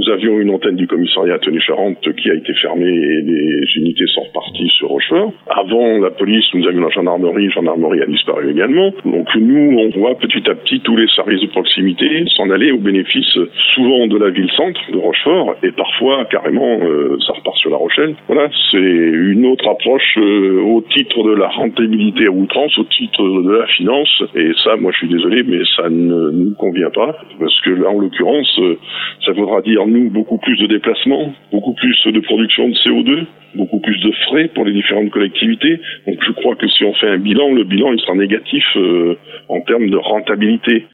Nous avions une antenne du commissariat à Tenay-Charente qui a été fermée et les unités sont reparties sur Rochefort. Avant la police, nous avions la gendarmerie a disparu également. Donc nous, on voit petit à petit tous les services de proximité s'en aller au bénéfice souvent de la ville-centre de Rochefort et parfois carrément ça repart sur La Rochelle. Voilà, c'est une autre approche au titre de la rentabilité à outrance, au titre de la finance, et ça, moi je suis désolé, mais ça ne nous convient pas, parce que là en l'occurrence, ça voudra dire nous beaucoup plus de déplacements, beaucoup plus de production de CO2, beaucoup plus de frais pour les différentes collectivités. Donc je crois que si on fait un bilan, le bilan il sera négatif en termes de rentabilité.